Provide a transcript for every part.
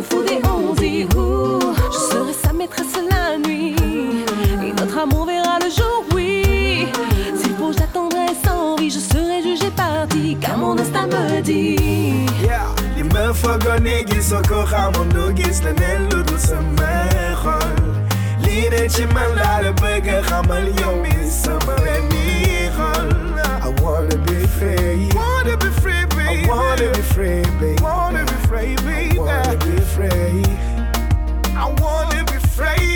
fou des 11 et je serai sa maîtresse la nuit. Et notre amour verra le jour, oui. S'il faut, j'attendrai sans vie. Je serai jugée partie, car mon instinct me dit. Yeah, li me fogone gis encore à mon dos, gis leneen lu dul sama xol. Lii de ci man laa la bëgg xamal yow mi sama benni xol. I wanna be free, wanna be free, baby. I wanna be free, baby. Wanna be free, baby. I wanna be free. I wanna be free.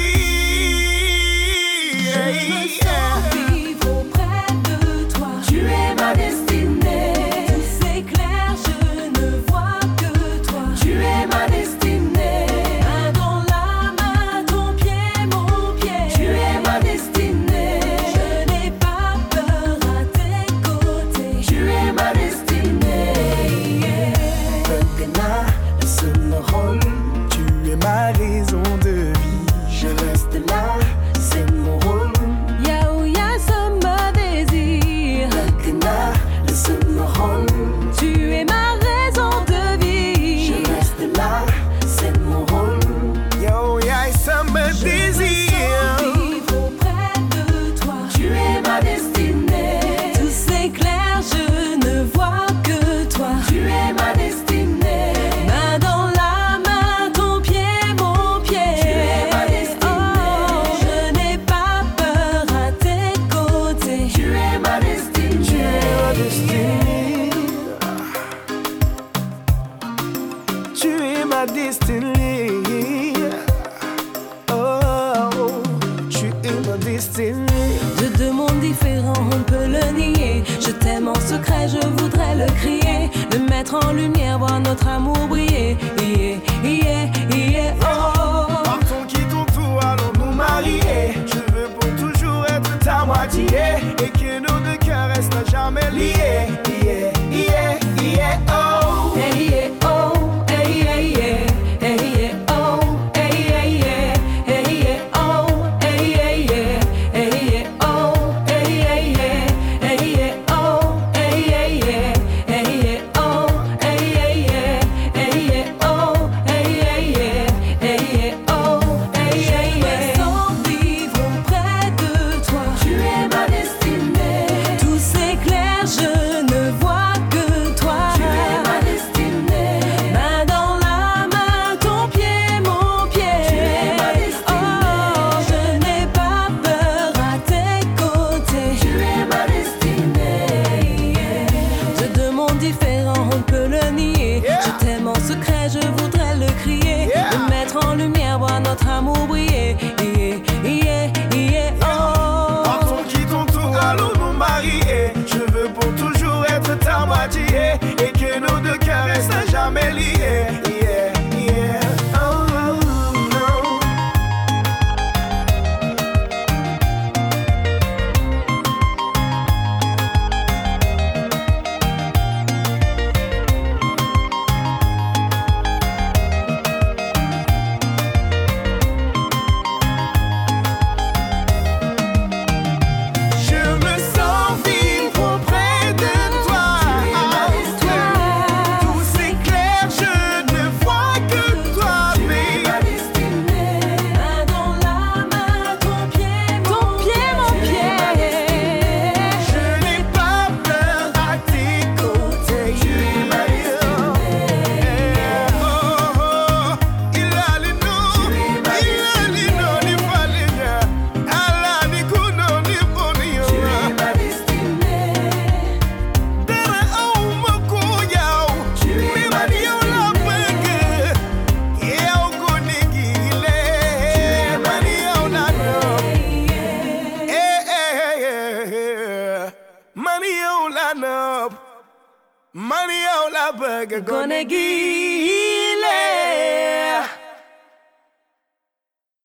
Je me sens vivre auprès de toi. Tu es ma destinée. Tout c'est clair, je ne vois que toi. Tu es ma destinée. Main dans la main, ton pied, mon pied. Tu es ma destinée. Je n'ai pas peur à tes côtés. Tu es ma destinée. Bëgg naa la sama xol. Tu es ma raison de vie. Je reste là, c'est mon rôle. Yow yaay sama désir. Bëgg naa la sama xol. Tu es ma raison de vie. Je reste là, c'est mon rôle. Yo, yaay sama désir. Vivre auprès de toi. Tu es ma destinée. Tout c'est clair, je ne vois que toi. Tu es ma destinée. Main dans la main, ton pied, mon pied. Tu es ma destinée. Oh, je n'ai pas peur à tes côtés. Tu es ma destinée. Tu es ma destinée. Tu es ma destinée. Oh, tu es ma destinée. De deux mondes différents, on ne peut le nier. Je t'aime en secret, je voudrais le crier. Le mettre en lumière, voir notre amour briller. Yeah, yeah, yeah, oh. Partons, quittons tout, allons nous marier. Je veux pour toujours être ta moitié. Et que nos deux cœurs restent à jamais liés. Yeah, yeah, yeah, oh. Hey, yeah, oh, hey, yeah, yeah. Hey, yeah, oh, hey, yeah, yeah. Hey, yeah, oh, hey, yeah, yeah. Hey, yeah, oh, hey, yeah, yeah. Hey, yeah, oh, hey, yeah, yeah. Hey, yeah, oh, hey, yeah, yeah. Hey, yeah, oh, hey, yeah, yeah. Hey, yeah, oh, hey, yeah, yeah. Sans vivre auprès de toi. Tu es ma destinée. Tout c'est clair, je ne vois que toi. Tu es ma destinée. Main dans la main, ton pied, mon pied. Tu es ma destinée. Oh, je n'ai pas peur à tes côtés. Tu es ma destinée. De deux mondes différents, on ne peut le nier. Je t'aime en secret, je voudrais le crier. Le mettre en lumière, voir notre amour briller. Yeah, yeah, yeah, oh. Partons, quittons tout, allons nous marier. Je veux pour toujours être ta moitié. Et que nos deux cœurs restent à jamais liés. Yeah, yeah, oh, oh, oh. Je me sens vivre auprès de toi. Tout c'est clair, je ne vois que toi. Mais Ma destinée. Main dans la main, ton pied, mon pied. je n'ai pas peur à tes côtés. Tu es ma destinée. Oh, oh, il a les noms, il a les noms, il va les noms. Allah ni kuno ni bonio. Tu es ma destinée. Dere au mako yao. Tu es Mi ma mani yao la bëgg. Yao ko ni gile. Mani yao la nopp. Mani yao la nopp. Mani yao la bëgg. Gone gi.